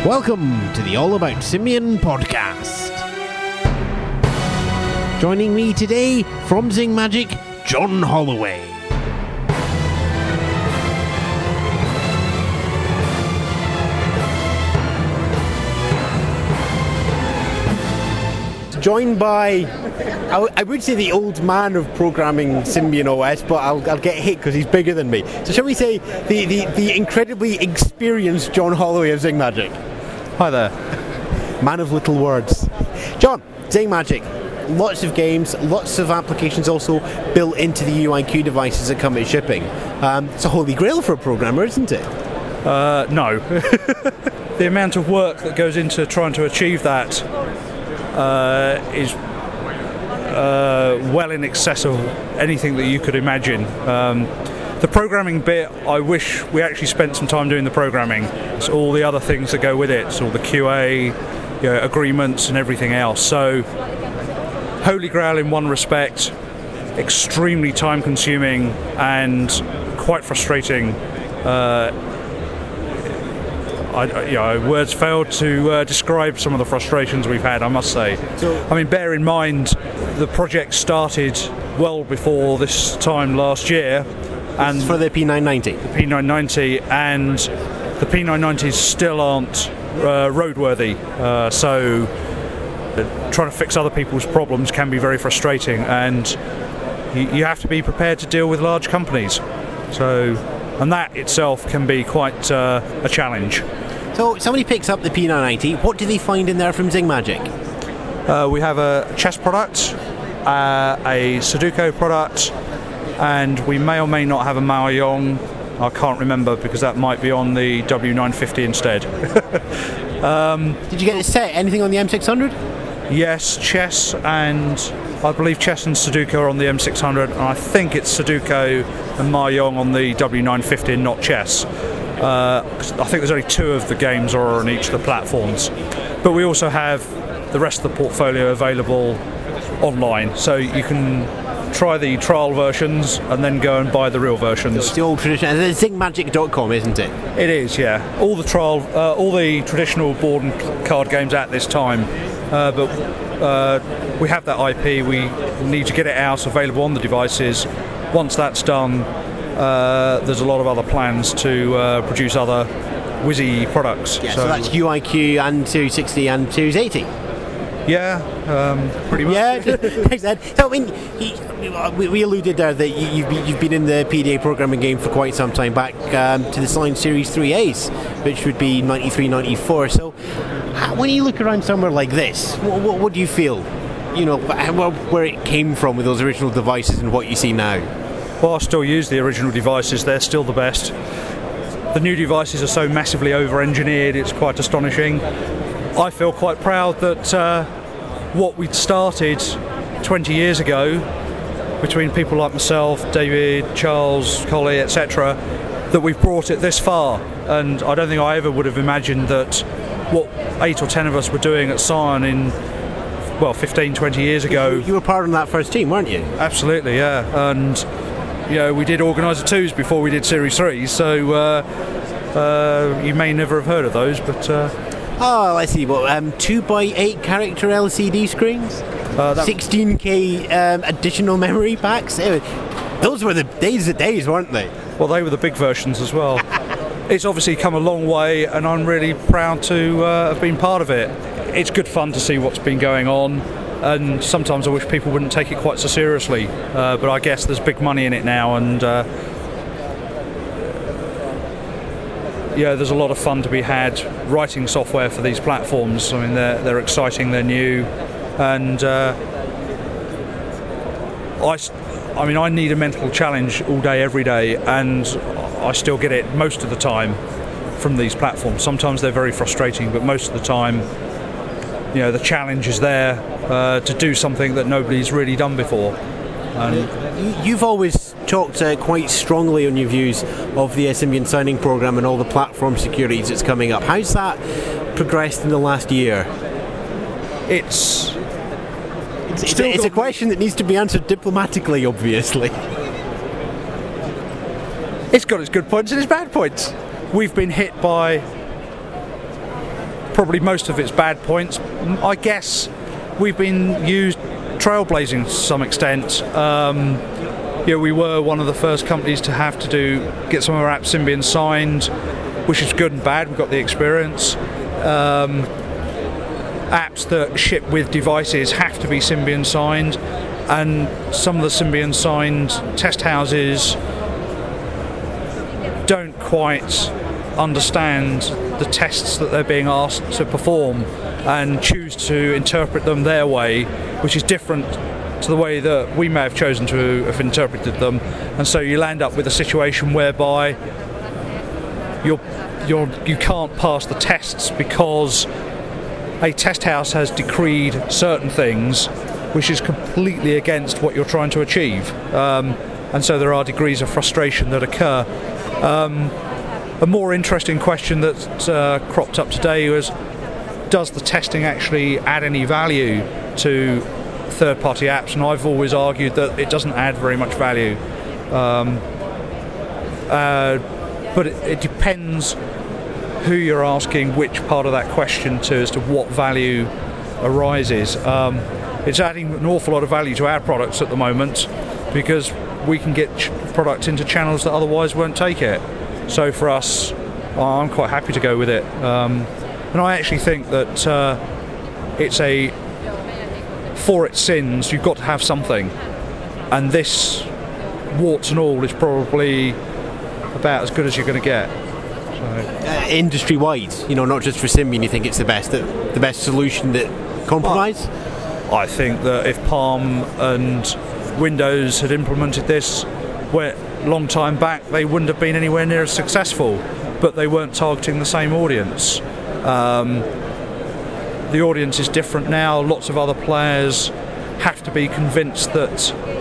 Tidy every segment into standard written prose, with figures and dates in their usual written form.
Welcome to the All About Symbian podcast. Joining me today from Zing Magic, John Holloway. Joined by, I would say, the old man of programming Symbian OS, but I'll get hit because he's bigger than me. So shall we say the incredibly experienced John Holloway of Zing Magic? Hi there. Man of little words. John, Zing Magic. Lots of games, lots of applications also built into the UIQ devices that come at shipping. It's a holy grail for a programmer, isn't it? No. The amount of work that goes into trying to achieve that is well in excess of anything that you could imagine. The programming bit, I wish we actually spent some time doing the programming. It's all the other things that go with it. It's all the QA, agreements and everything else. So, holy grail in one respect, extremely time consuming and quite frustrating. Words failed to describe some of the frustrations we've had, I must say. I mean, bear in mind, the project started well before this time last year. And for the P990. The P990, and the P990s still aren't roadworthy. So trying to fix other people's problems can be very frustrating, and you have to be prepared to deal with large companies. And that itself can be quite a challenge. So somebody picks up the P990, what do they find in there from Zing Magic? We have a chess product, a Sudoku product, and we may or may not have a Mahjong. I can't remember because that might be on the W950 instead. Did you get a set? Anything on the M600? Yes, chess, and I believe chess and Sudoku are on the M600, and I think it's Sudoku and Mahjong on the W950 and not chess. I think there's only 2 of the games are on each of the platforms. But we also have the rest of the portfolio available online, so you can try the trial versions and then go and buy the real versions. It's the old tradition. It's zingmagic.com, isn't it? It is, yeah. All the traditional board and card games at this time, but we have that IP. We need to get it out, available on the devices. Once that's done, there's a lot of other plans to produce other Wizzy products. Yeah, so that's UIQ and 260 and 280. Yeah, pretty much. Yeah, thanks, Ed. So, I mean, we alluded there that you've been in the PDA programming game for quite some time, back to the Science Series 3As, which would be 93, 94. So, when you look around somewhere like this, what do you feel? Where it came from with those original devices and what you see now? Well, I still use the original devices. They're still the best. The new devices are so massively over-engineered, it's quite astonishing. I feel quite proud that what we'd started 20 years ago, between people like myself, David, Charles, Collie, etc., that we've brought it this far. And I don't think I ever would have imagined that what 8 or 10 of us were doing at Scion in 15, 20 years ago. You were part of that first team, weren't you? Absolutely, yeah. And we did Organizer 2s before we did Series 3s, so you may never have heard of those, but... I see. 2x8 character LCD screens? 16K additional memory packs? Those were the days, weren't they? Well, they were the big versions as well. It's obviously come a long way, and I'm really proud to have been part of it. It's good fun to see what's been going on, and sometimes I wish people wouldn't take it quite so seriously, but I guess there's big money in it now, and there's a lot of fun to be had writing software for these platforms. I mean, they're exciting, they're new, and I need a mental challenge all day, every day, and I still get it most of the time from these platforms. Sometimes they're very frustrating, but most of the time, the challenge is there to do something that nobody's really done before. And you've always talked quite strongly on your views of the Symbian signing program and all the platform securities that's coming up. How's that progressed in the last year? It's a question that needs to be answered diplomatically, obviously. It's got its good points and its bad points. We've been hit by probably most of its bad points. I guess we've been used trailblazing to some extent. We were one of the first companies to have to get some of our apps Symbian signed, which is good and bad. We've got the experience. Apps that ship with devices have to be Symbian signed, and some of the Symbian signed test houses don't quite understand the tests that they're being asked to perform and choose to interpret them their way, which is different to the way that we may have chosen to have interpreted them. And so you'll end up with a situation whereby you can't pass the tests because a test house has decreed certain things which is completely against what you're trying to achieve. And so there are degrees of frustration that occur. A more interesting question that cropped up today was, does the testing actually add any value to third-party apps? And I've always argued that it doesn't add very much value. But it depends who you're asking which part of that question to as to what value arises. It's adding an awful lot of value to our products at the moment because we can get products into channels that otherwise won't take it. So for us, I'm quite happy to go with it. And I actually think that for its sins, you've got to have something. And this, warts and all, is probably about as good as you're going to get. Industry-wide, not just for Symbian, you think it's the best solution that compromise? I think that if Palm and Windows had implemented this a long time back, they wouldn't have been anywhere near as successful, but they weren't targeting the same audience. The audience is different now. Lots of other players have to be convinced that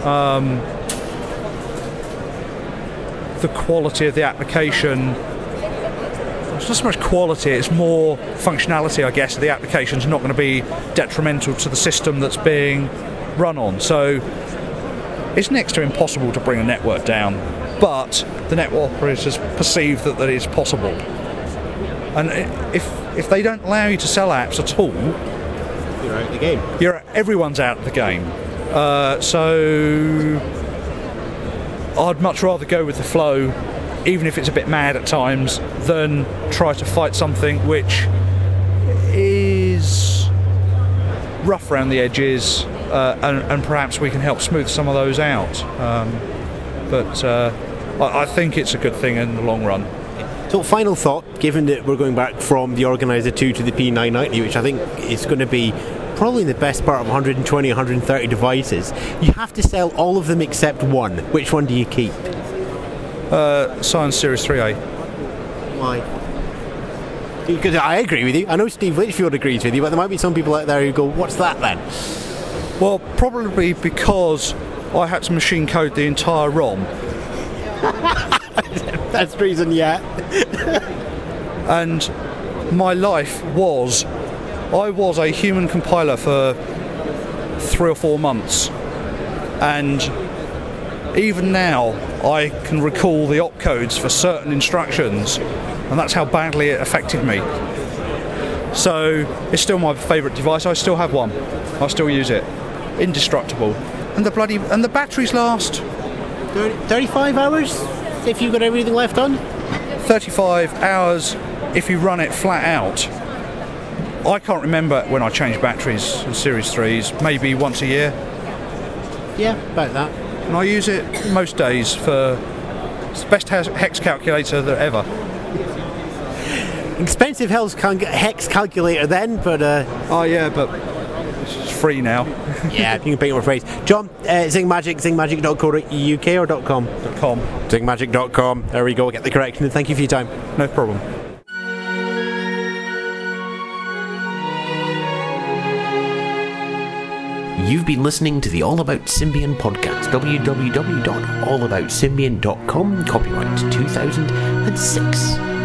the quality of the application, it's not so much quality, it's more functionality, I guess, of the application is not going to be detrimental to the system that's being run on. So it's next to impossible to bring a network down, but the network operators perceive that is possible. And if they don't allow you to sell apps at all, you're out of the game. Everyone's out of the game. So I'd much rather go with the flow, even if it's a bit mad at times, than try to fight something which is rough around the edges, and perhaps we can help smooth some of those out. But I think it's a good thing in the long run. So final thought, given that we're going back from the Organizer 2 to the P990, which I think is going to be probably the best part of 120, 130 devices, you have to sell all of them except one. Which one do you keep? Science Series 3A. Why? Because I agree with you. I know Steve Litchfield agrees with you, but there might be some people out there who go, what's that then? Well, probably because I had to machine code the entire ROM. That's the reason, yeah. And my life was, I was a human compiler for 3 or 4 months, and even now I can recall the opcodes for certain instructions, and that's how badly it affected me. So it's still my favourite device. I still have one. I still use it. Indestructible. And the batteries last 35 hours if you've got everything left on? 35 hours if you run it flat out. I can't remember when I changed batteries in Series 3s, maybe once a year. Yeah, about that. And I use it most days for it's the best hex calculator that ever. Expensive hex calculator then, but... Oh yeah, but it's free now. Yeah, you can pick up a phrase. John, ZingMagic, zingmagic.co.uk or .com? .com. ZingMagic.com. There we go, get the correction, and thank you for your time. No problem. You've been listening to the All About Symbian podcast, www.allaboutsymbian.com, copyright 2006.